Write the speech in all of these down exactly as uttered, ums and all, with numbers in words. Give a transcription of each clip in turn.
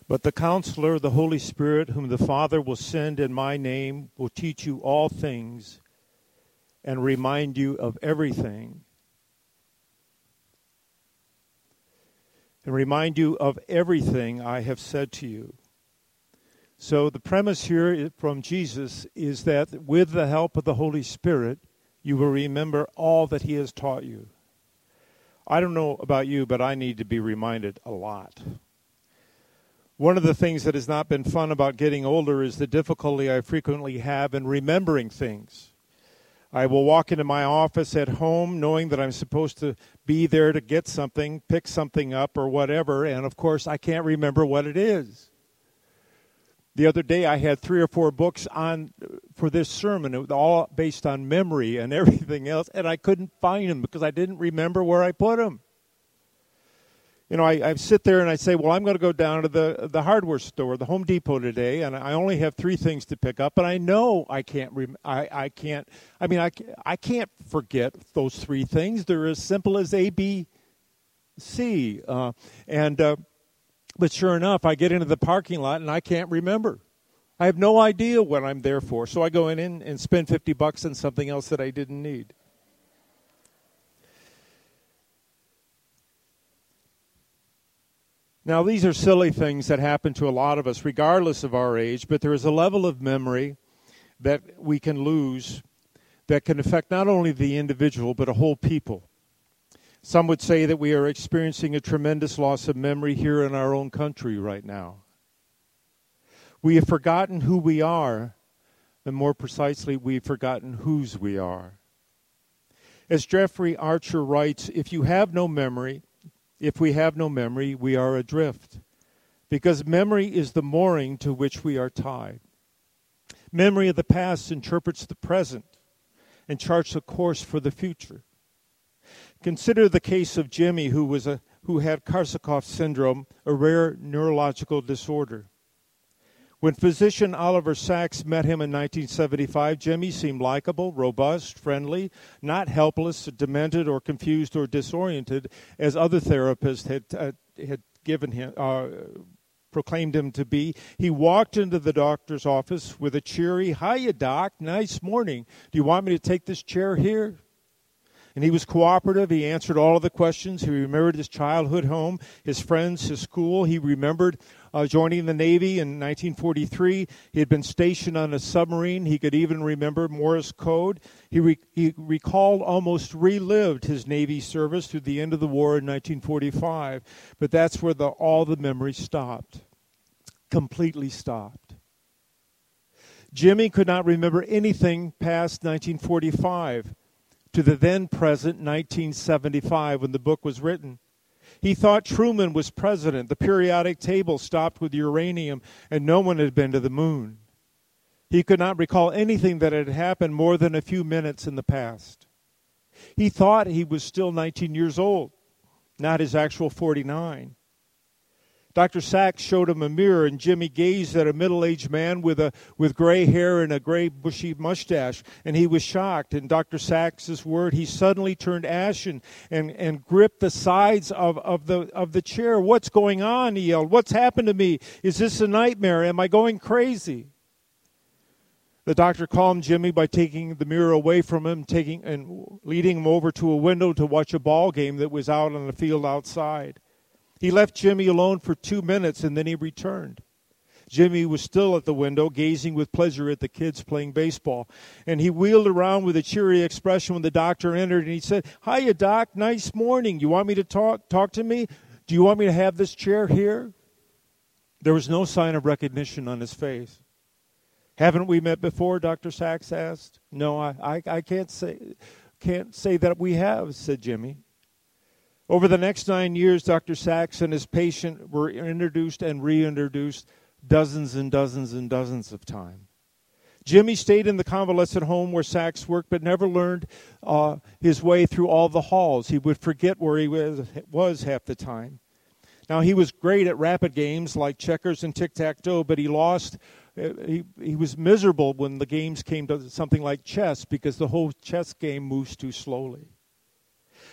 But the Counselor, the Holy Spirit, whom the Father will send in my name, will teach you all things and remind you of everything. And remind you of everything I have said to you. So the premise here from Jesus is that with the help of the Holy Spirit, you will remember all that he has taught you. I don't know about you, but I need to be reminded a lot. One of the things that has not been fun about getting older is the difficulty I frequently have in remembering things. I will walk into my office at home knowing that I'm supposed to be there to get something, pick something up or whatever, and of course I can't remember what it is. The other day I had three or four books on for this sermon. It was all based on memory and everything else, and I couldn't find them because I didn't remember where I put them. You know, I, I sit there and I say, well, I'm going to go down to the the hardware store, the Home Depot today, and I only have three things to pick up, and I know I can't, rem- I, I can't, I mean, I, I can't forget those three things. They're as simple as A, B, C. Uh, and, uh, but sure enough, I get into the parking lot and I can't remember. I have no idea what I'm there for, so I go in and spend fifty bucks on something else that I didn't need. Now, these are silly things that happen to a lot of us, regardless of our age, but there is a level of memory that we can lose that can affect not only the individual, but a whole people. Some would say that we are experiencing a tremendous loss of memory here in our own country right now. We have forgotten who we are, and more precisely, we've forgotten whose we are. As Jeffrey Archer writes, if you have no memory, If we have no memory, we are adrift, because memory is the mooring to which we are tied. Memory of the past interprets the present and charts a course for the future. Consider the case of Jimmy, who was a who had Korsakoff syndrome, a rare neurological disorder. When physician Oliver Sacks met him in nineteen seventy-five, Jimmy seemed likable, robust, friendly, not helpless, demented, or confused or disoriented, as other therapists had uh, had given him, uh, proclaimed him to be. He walked into the doctor's office with a cheery, "Hiya, doc, nice morning. Do you want me to take this chair here?" And he was cooperative. He answered all of the questions. He remembered his childhood home, his friends, his school. He remembered uh, joining the Navy in nineteen forty-three. He had been stationed on a submarine. He could even remember Morse code. He, re- he recalled, almost relived his Navy service through the end of the war in nineteen forty-five. But that's where the, all the memory stopped, completely stopped. Jimmy could not remember anything past nineteen forty-five. To the then present nineteen seventy-five when the book was written. He thought Truman was president. The periodic table stopped with uranium, and no one had been to the moon. He could not recall anything that had happened more than a few minutes in the past. He thought he was still nineteen years old, not his actual forty-nine. Doctor Sacks showed him a mirror, and Jimmy gazed at a middle-aged man with a with gray hair and a gray bushy mustache, and he was shocked. In Doctor Sacks' word, he suddenly turned ashen and, and gripped the sides of, of the of the chair. "What's going on?" he yelled. "What's happened to me? Is this a nightmare? Am I going crazy?" The doctor calmed Jimmy by taking the mirror away from him, taking and leading him over to a window to watch a ball game that was out on the field outside. He left Jimmy alone for two minutes, and then he returned. Jimmy was still at the window, gazing with pleasure at the kids playing baseball. And he wheeled around with a cheery expression when the doctor entered, and he said, "Hiya, Doc, nice morning. You want me to talk, talk to me? Do you want me to have this chair here?" There was no sign of recognition on his face. "Haven't we met before?" Doctor Sacks asked. "No, I, I, I can't say, can't say that we have," said Jimmy. Over the next nine years, Doctor Sacks and his patient were introduced and reintroduced dozens and dozens and dozens of times. Jimmy stayed in the convalescent home where Sacks worked, but never learned uh, his way through all the halls. He would forget where he was, was half the time. Now, he was great at rapid games like checkers and tic-tac-toe, but he lost. Uh, he, he was miserable when the games came to something like chess because the whole chess game moves too slowly.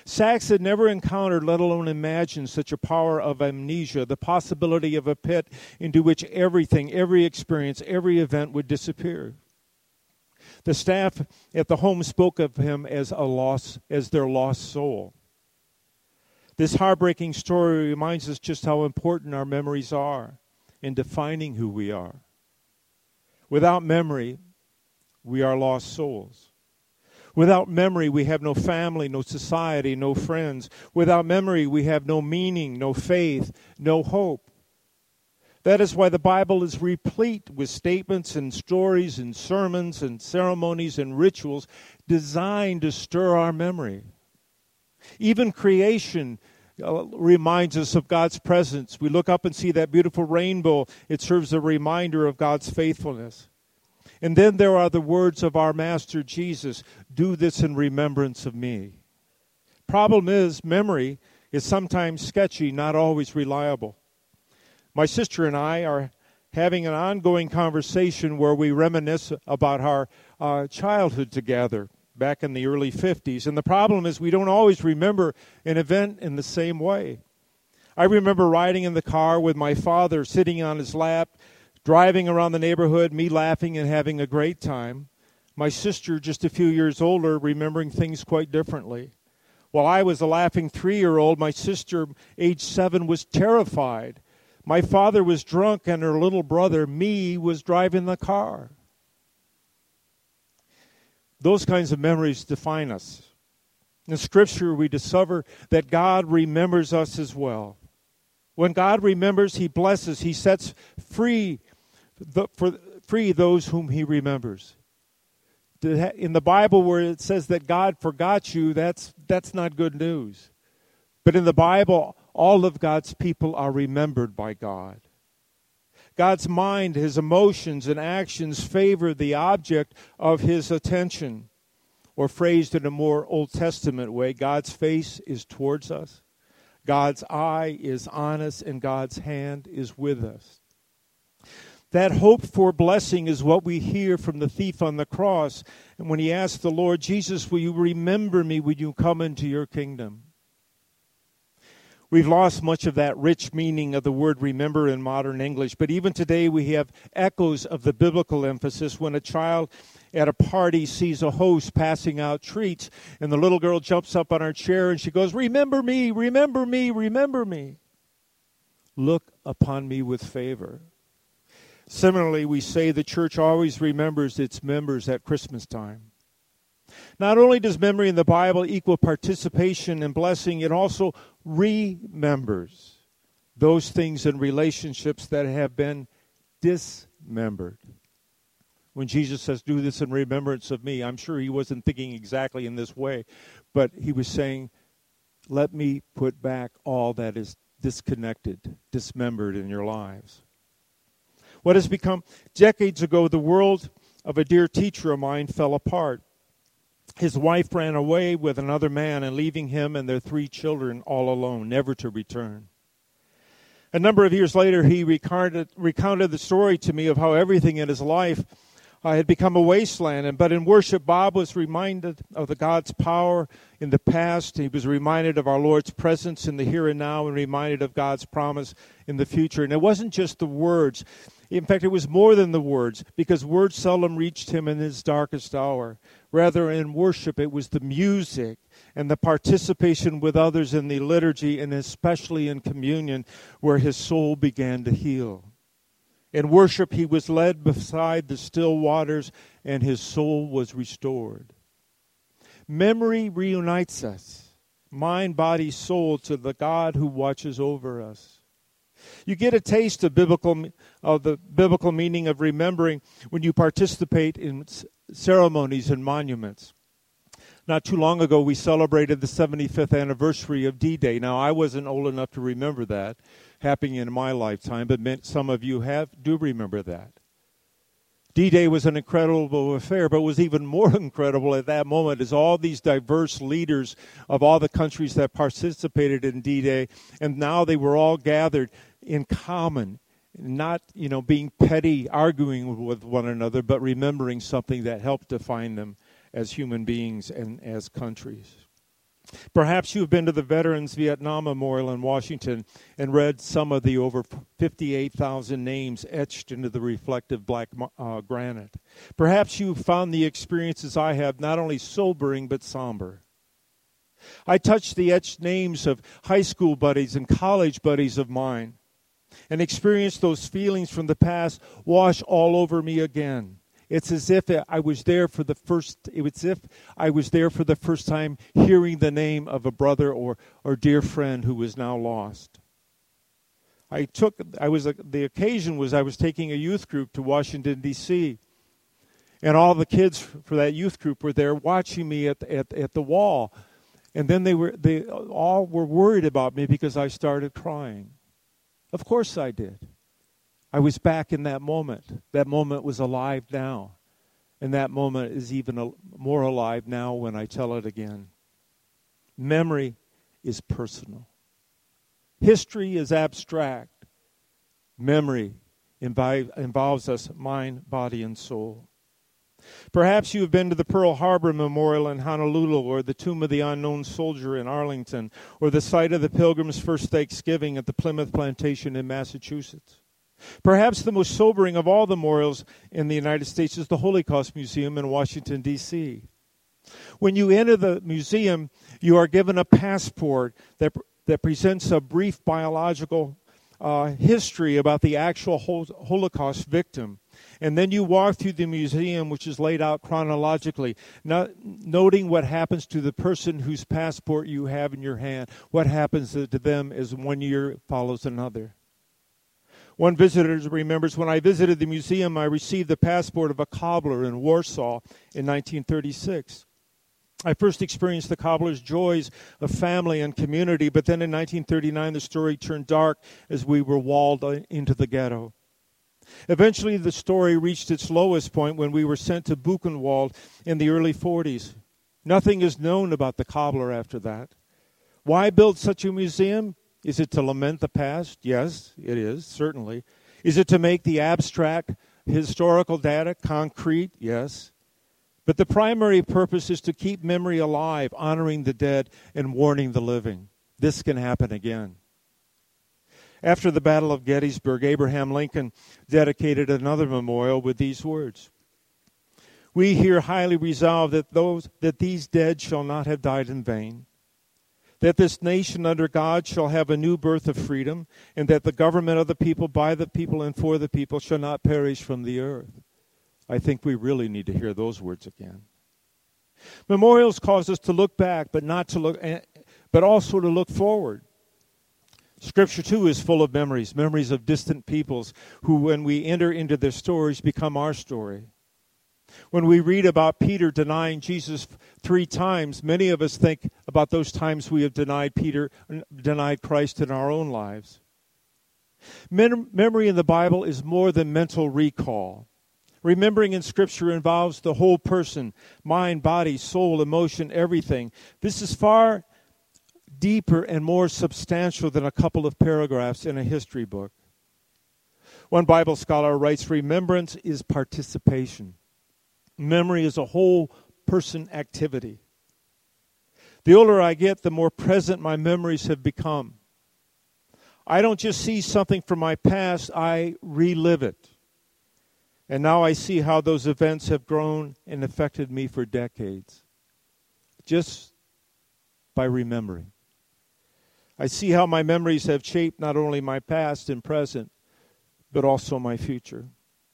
Sachs had never encountered, let alone imagined, such a power of amnesia, the possibility of a pit into which everything, every experience, every event would disappear. The staff at the home spoke of him as a lost, as their lost soul. This heartbreaking story reminds us just how important our memories are in defining who we are. Without memory, we are lost souls. Without memory, we have no family, no society, no friends. Without memory, we have no meaning, no faith, no hope. That is why the Bible is replete with statements and stories and sermons and ceremonies and rituals designed to stir our memory. Even creation uh, reminds us of God's presence. We look up and see that beautiful rainbow. It serves a reminder of God's faithfulness. And then there are the words of our Master Jesus, "Do this in remembrance of me." Problem is, memory is sometimes sketchy, not always reliable. My sister and I are having an ongoing conversation where we reminisce about our uh, childhood together back in the early fifties. And the problem is we don't always remember an event in the same way. I remember riding in the car with my father, sitting on his lap, driving around the neighborhood, me laughing and having a great time. My sister, just a few years older, remembering things quite differently. While I was a laughing three-year-old, my sister, age seven, was terrified. My father was drunk, and her little brother, me, was driving the car. Those kinds of memories define us. In Scripture, we discover that God remembers us as well. When God remembers, He blesses. He sets free The, for free those whom He remembers. In the Bible where it says that God forgot you, that's that's not good news. But in the Bible, all of God's people are remembered by God. God's mind, His emotions and actions favor the object of His attention. Or phrased in a more Old Testament way, God's face is towards us, God's eye is on us, and God's hand is with us. That hope for blessing is what we hear from the thief on the cross. And when he asked the Lord, "Jesus, will you remember me when you come into your kingdom?" We've lost much of that rich meaning of the word remember in modern English. But even today we have echoes of the biblical emphasis when a child at a party sees a host passing out treats. And the little girl jumps up on her chair and she goes, "Remember me, remember me, remember me. Look upon me with favor." Similarly, we say the church always remembers its members at Christmas time. Not only does memory in the Bible equal participation and blessing, it also remembers those things and relationships that have been dismembered. When Jesus says, "Do this in remembrance of me," I'm sure He wasn't thinking exactly in this way, but He was saying, let me put back all that is disconnected, dismembered in your lives. What has become, decades ago, the world of a dear teacher of mine fell apart. His wife ran away with another man and leaving him and their three children all alone, never to return. A number of years later, he recounted, recounted the story to me of how everything in his life uh, had become a wasteland. And but in worship, Bob was reminded of the God's power in the past. He was reminded of our Lord's presence in the here and now, and reminded of God's promise in the future. And it wasn't just the words. In fact, it was more than the words, because words seldom reached him in his darkest hour. Rather, in worship, it was the music and the participation with others in the liturgy, and especially in communion, where his soul began to heal. In worship, he was led beside the still waters, and his soul was restored. Memory reunites us, mind, body, soul, to the God who watches over us. You get a taste of biblical of the biblical meaning of remembering when you participate in ceremonies and monuments. Not too long ago, we celebrated the seventy-fifth anniversary of D-Day. Now, I wasn't old enough to remember that happening in my lifetime, but some of you have do remember that. D-Day was an incredible affair, but was even more incredible at that moment as all these diverse leaders of all the countries that participated in D-Day, and now they were all gathered in common, not, you know, being petty, arguing with one another, but remembering something that helped define them as human beings and as countries. Perhaps you've been to the Veterans Vietnam Memorial in Washington and read some of the over fifty-eight thousand names etched into the reflective black uh, granite. Perhaps you've found the experiences I have not only sobering but somber. I touched the etched names of high school buddies and college buddies of mine and experienced those feelings from the past wash all over me again. It's as if I was there for the first. It's as if I was there for the first time, hearing the name of a brother or or dear friend who is now lost. I took. I was. The occasion was I was taking a youth group to Washington D C, and all the kids for that youth group were there watching me at at at the wall, and then they were they all were worried about me because I started crying. Of course I did. I was back in that moment. That moment was alive now. And that moment is even more alive now when I tell it again. Memory is personal. History is abstract. Memory invi- involves us mind, body, and soul. Perhaps you have been to the Pearl Harbor Memorial in Honolulu, or the Tomb of the Unknown Soldier in Arlington, or the site of the Pilgrims' first Thanksgiving at the Plymouth Plantation in Massachusetts. Perhaps the most sobering of all the memorials in the United States is the Holocaust Museum in Washington, D C When you enter the museum, you are given a passport that, that presents a brief biological uh, history about the actual hol- Holocaust victim. And then you walk through the museum, which is laid out chronologically, not, noting what happens to the person whose passport you have in your hand. What happens to them as one year follows another. One visitor remembers, when I visited the museum, I received the passport of a cobbler in Warsaw in nineteen thirty-six. I first experienced the cobbler's joys of family and community, but then in nineteen thirty-nine the story turned dark as we were walled into the ghetto. Eventually the story reached its lowest point when we were sent to Buchenwald in the early forties. Nothing is known about the cobbler after that. Why build such a museum? Is it to lament the past? Yes, it is, certainly. Is it to make the abstract historical data concrete? Yes. But the primary purpose is to keep memory alive, honoring the dead and warning the living. This can happen again. After the Battle of Gettysburg, Abraham Lincoln dedicated another memorial with these words: "We here highly resolve that those that these dead shall not have died in vain, that this nation under God shall have a new birth of freedom, and that the government of the people, by the people, and for the people shall not perish from the earth." I think we really need to hear those words again. Memorials cause us to look back, but not to look, but also to look forward. Scripture, too, is full of memories, memories of distant peoples who, when we enter into their stories, become our story. When we read about Peter denying Jesus three times, many of us think about those times we have denied Peter, denied Christ in our own lives. Mem- memory in the Bible is more than mental recall. Remembering in Scripture involves the whole person, mind, body, soul, emotion, everything. This is far deeper and more substantial than a couple of paragraphs in a history book. One Bible scholar writes, "Remembrance is participation. Memory is a whole person activity. The older I get, the more present my memories have become. I don't just see something from my past, I relive it. And now I see how those events have grown and affected me for decades, just by remembering. I see how my memories have shaped not only my past and present, but also my future."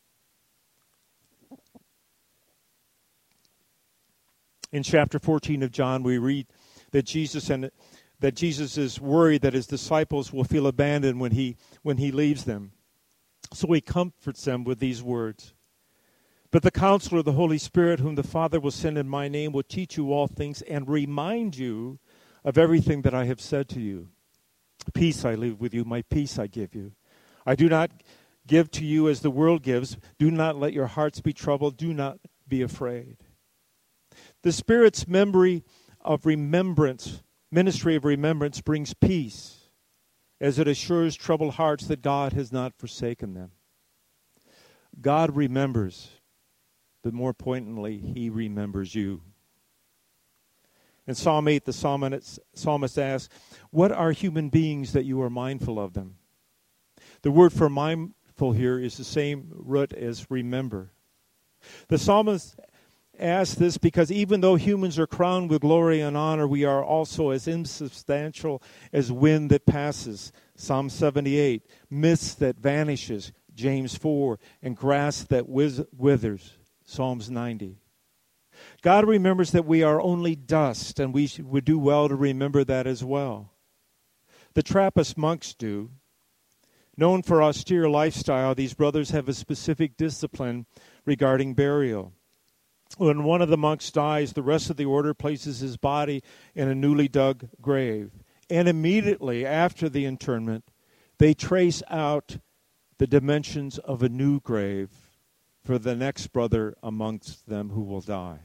In chapter fourteen of John, we read that Jesus and that Jesus is worried that his disciples will feel abandoned when he when he leaves them. So he comforts them with these words: "But the Counselor, the Holy Spirit, whom the Father will send in my name, will teach you all things and remind you of everything that I have said to you. Peace I leave with you, my peace I give you. I do not give to you as the world gives. Do not let your hearts be troubled. Do not be afraid." The Spirit's memory of remembrance, ministry of remembrance, brings peace as it assures troubled hearts that God has not forsaken them. God remembers, but more poignantly, He remembers you. In Psalm eight, the psalmist, psalmist asks, what are human beings that you are mindful of them? The word for mindful here is the same root as remember. The psalmist asks this because even though humans are crowned with glory and honor, we are also as insubstantial as wind that passes. Psalm seventy-eight, mist that vanishes. James four, and grass that wiz- withers. Psalms ninety. God remembers that we are only dust, and we should, would do well to remember that as well. The Trappist monks do. Known for austere lifestyle, these brothers have a specific discipline regarding burial. When one of the monks dies, the rest of the order places his body in a newly dug grave. And immediately after the interment, they trace out the dimensions of a new grave for the next brother amongst them who will die.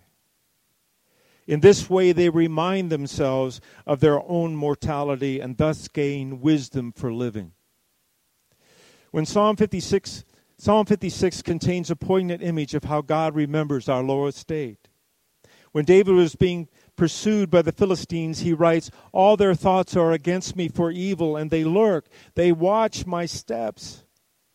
In this way, they remind themselves of their own mortality and thus gain wisdom for living. When Psalm fifty-six, Psalm fifty-six contains a poignant image of how God remembers our low estate. When David was being pursued by the Philistines, he writes, all their thoughts are against me for evil, and they lurk. They watch my steps.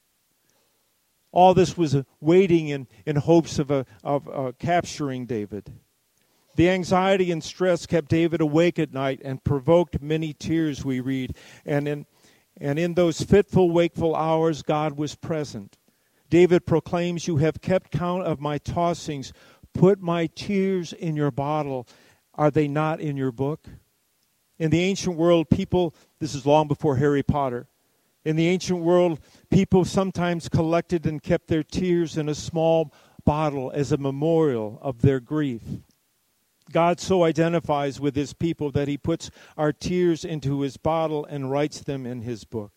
All this was waiting in, in hopes of, a, of uh, capturing David. The anxiety and stress kept David awake at night and provoked many tears, we read. And in, and in those fitful, wakeful hours, God was present. David proclaims, you have kept count of my tossings. Put my tears in your bottle. Are they not in your book? In the ancient world, people, this is long before Harry Potter, in the ancient world, people sometimes collected and kept their tears in a small bottle as a memorial of their grief. God so identifies with his people that he puts our tears into his bottle and writes them in his book.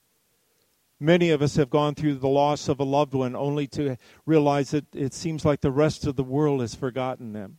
Many of us have gone through the loss of a loved one only to realize that it seems like the rest of the world has forgotten them.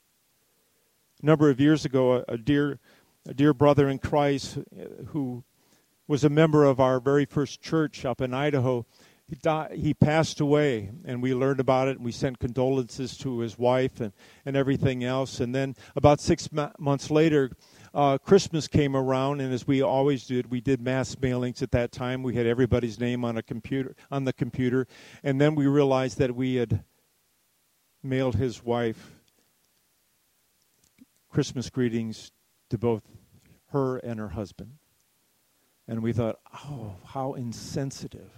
A number of years ago, a, a dear a dear brother in Christ who was a member of our very first church up in Idaho, he, died, he passed away, and we learned about it, and we sent condolences to his wife and, and everything else. And then about six ma- months later, uh, Christmas came around, and as we always did, we did mass mailings at that time. We had everybody's name on a computer on the computer, and then we realized that we had mailed his wife Christmas greetings to both her and her husband. And we thought, oh, how insensitive.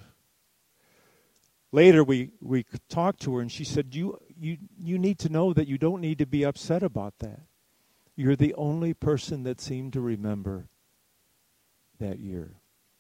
Later, we, we talked to her, and she said, you, you, you need to know that you don't need to be upset about that. You're the only person that seemed to remember that year.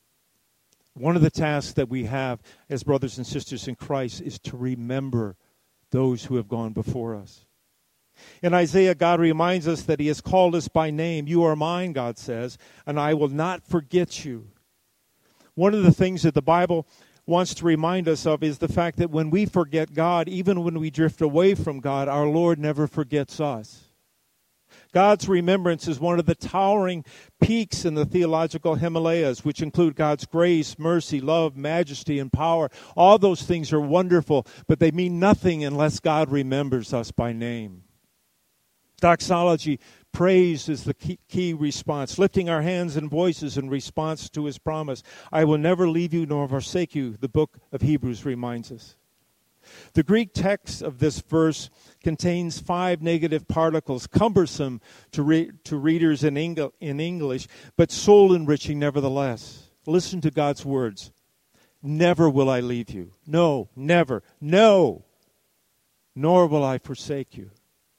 One of the tasks that we have as brothers and sisters in Christ is to remember those who have gone before us. In Isaiah, God reminds us that he has called us by name. You are mine, God says, and I will not forget you. One of the things that the Bible wants to remind us of is the fact that when we forget God, even when we drift away from God, our Lord never forgets us. God's remembrance is one of the towering peaks in the theological Himalayas, which include God's grace, mercy, love, majesty, and power. All those things are wonderful, but they mean nothing unless God remembers us by name. Doxology, praise is the key, key response, lifting our hands and voices in response to his promise. I will never leave you nor forsake you, the book of Hebrews reminds us. The Greek text of this verse contains five negative particles, cumbersome to, re- to readers in, Eng- in English, but soul-enriching nevertheless. Listen to God's words. Never will I leave you. No, never. No. Nor will I forsake you.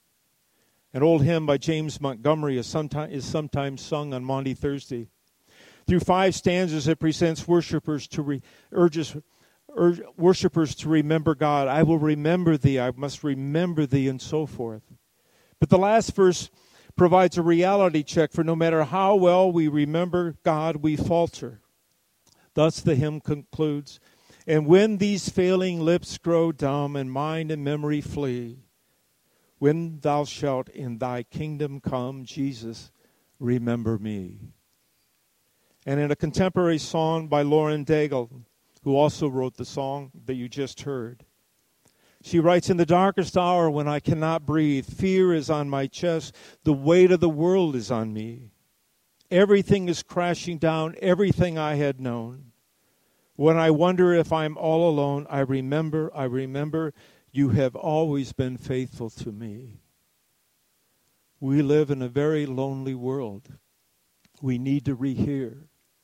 An old hymn by James Montgomery is sometimes, is sometimes sung on Maundy Thursday. Through five stanzas, it presents worshipers to re, urges urge, worshipers to remember God. I will remember thee. I must remember thee, and so forth. But the last verse provides a reality check, for no matter how well we remember God, we falter. Thus the hymn concludes, and when these failing lips grow dumb and mind and memory flee, when thou shalt in thy kingdom come, Jesus, remember me. And in a contemporary song by Lauren Daigle, who also wrote the song that you just heard, She writes, in the darkest hour when I cannot breathe, fear is on my chest, the weight of the world is on me. Everything is crashing down, everything I had known. When I wonder if I'm all alone, I remember, I remember, you have always been faithful to me. We live in a very lonely world. We need to rehear,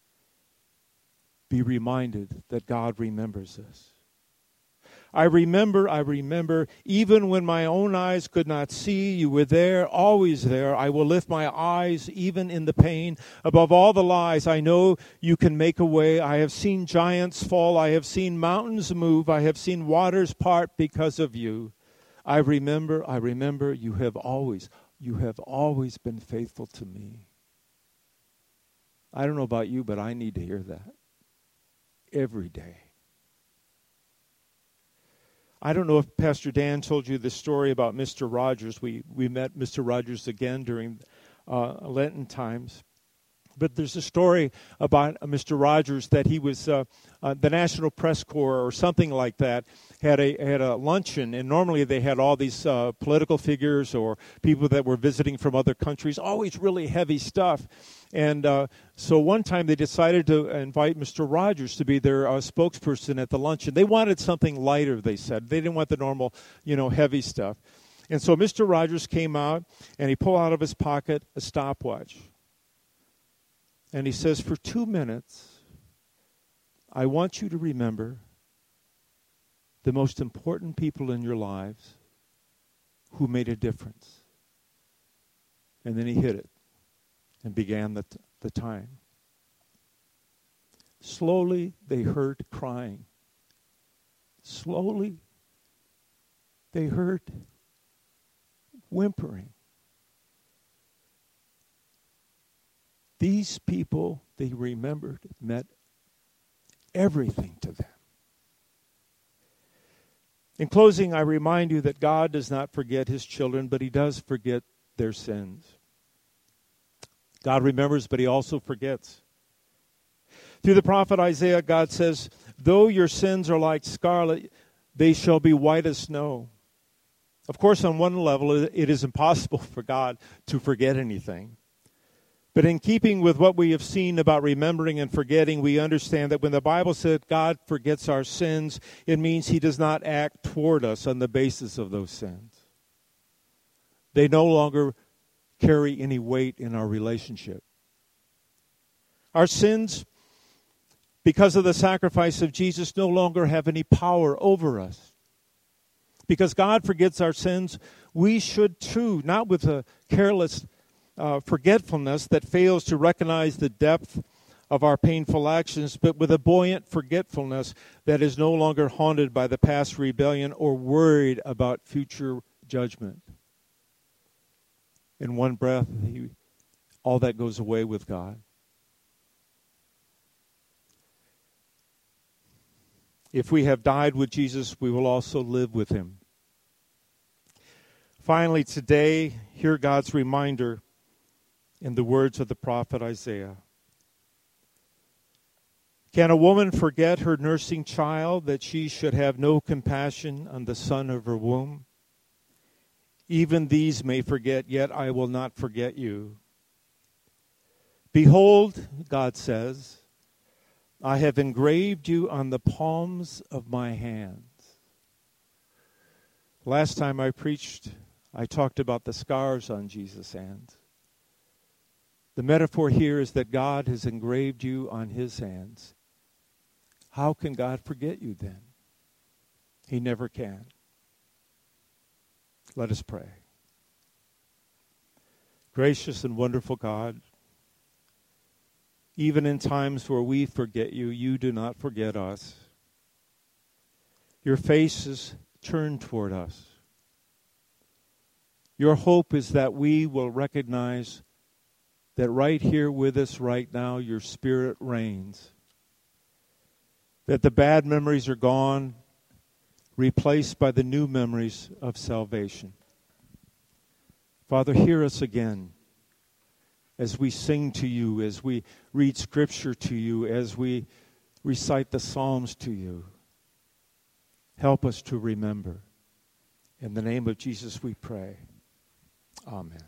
be reminded that God remembers us. I remember, I remember, even when my own eyes could not see, you were there, always there. I will lift my eyes, even in the pain. Above all the lies, I know you can make a way. I have seen giants fall. I have seen mountains move. I have seen waters part because of you. I remember, I remember, you have always, you have always been faithful to me. I don't know about you, but I need to hear that every day. I don't know if Pastor Dan told you the story about Mister Rogers. We we met Mister Rogers again during uh, Lenten times. But there's a story about Mister Rogers that he was, uh, uh, the National Press Corps or something like that, had a had a luncheon. And normally they had all these uh, political figures or people that were visiting from other countries, always really heavy stuff. And uh, so one time they decided to invite Mister Rogers to be their uh, spokesperson at the luncheon. They wanted something lighter, they said. They didn't want the normal, you know, heavy stuff. And so Mister Rogers came out and he pulled out of his pocket a stopwatch. And he says, for two minutes, I want you to remember the most important people in your lives who made a difference. And then he hit it and began the, t- the time. Slowly, they heard crying. Slowly, they heard whimpering. These people, they remembered, meant everything to them. In closing, I remind you that God does not forget his children, but he does forget their sins. God remembers, but he also forgets. Through the prophet Isaiah, God says, though your sins are like scarlet, they shall be white as snow. Of course, on one level, it is impossible for God to forget anything. But in keeping with what we have seen about remembering and forgetting, we understand that when the Bible said God forgets our sins, it means he does not act toward us on the basis of those sins. They no longer carry any weight in our relationship. Our sins, because of the sacrifice of Jesus, no longer have any power over us. Because God forgets our sins, we should too, not with a careless Uh, forgetfulness that fails to recognize the depth of our painful actions, but with a buoyant forgetfulness that is no longer haunted by the past rebellion or worried about future judgment. In one breath, he, all that goes away with God. If we have died with Jesus, we will also live with him. Finally, today, hear God's reminder in the words of the prophet Isaiah. Can a woman forget her nursing child, that she should have no compassion on the son of her womb? Even these may forget, yet I will not forget you. Behold, God says, I have engraved you on the palms of my hands. Last time I preached, I talked about the scars on Jesus' hands. The metaphor here is that God has engraved you on his hands. How can God forget you then? He never can. Let us pray. Gracious and wonderful God, even in times where we forget you, you do not forget us. Your face is turned toward us. Your hope is that we will recognize that right here with us right now, your Spirit reigns. That the bad memories are gone, replaced by the new memories of salvation. Father, hear us again as we sing to you, as we read Scripture to you, as we recite the Psalms to you. Help us to remember. In the name of Jesus we pray. Amen.